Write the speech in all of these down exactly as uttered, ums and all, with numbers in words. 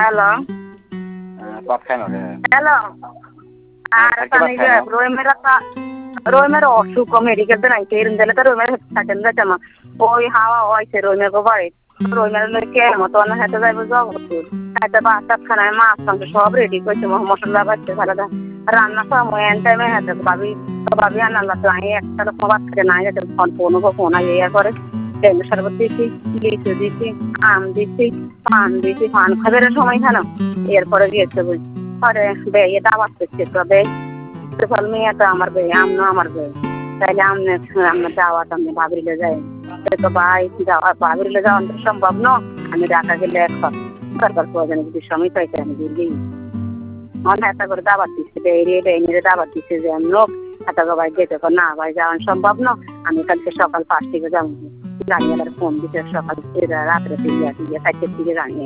hello কত খাই নরে হ্যালো আর পানি গে রোই মেরা তা রোই মেরা অসুখ মেডিকেল তে নাই তেরন দিলে তো রোই মেরা থাকেন না জামা ওই হাওয়া হইছে রোই মেরা গো বাড়ি রোই মেরা কে মত না হেতে যাইবো যাব হেতে বাসা খানায় মাছ মাংস সব রেডি করছে মশলা বাজছে সারাটা রান্না সময় এন টাইমে হেতে ভাবি ভাবি আনাল্লা তো আই একটা লোক বাদ করে নাই যেতে ফোন ফোন ফোন আইয়া করে লেবু শরবত দিছি লিচু দিছি আম দিছি পান দিছি পান খাবার সময় খানো এরপরে গিয়েছে বুঝ পরে বে এটা আওয়াজ করছে তো বে ফল মেয়ে তো আমার বে আম না আমার বে তাইলে আমনে আমরা যাওয়া তো আমি ভাবিলে যাই তো ভাই যাওয়া ভাবিলে যাওয়া সম্ভব না আমি ঢাকা গেলে এখন সরকার প্রয়োজন যদি সময় পাইতে আমি দিল্লি অনেক একটা করে দাবার দিচ্ছে বেরিয়ে বেরিয়ে দাবার দিচ্ছে যে আমি লোক এত ভাই যেতে না ভাই যাওয়ান সম্ভব না আমি কালকে সকাল পাঁচ থেকে যাবো রানিয়ালার ফোন দিতে সকাল রাত্রে ফিরিয়ে ফিরিয়ে চারটের দিকে রানিয়ে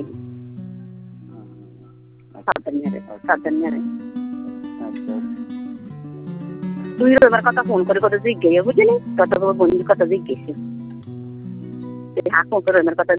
সাবধান মেরে সাবধান মেরে তুই এবার কথা ফোন করে কত জিজ্ঞেস বুঝলি কত বন্ধুর কথা জিজ্ঞেস হাঁক করে কথা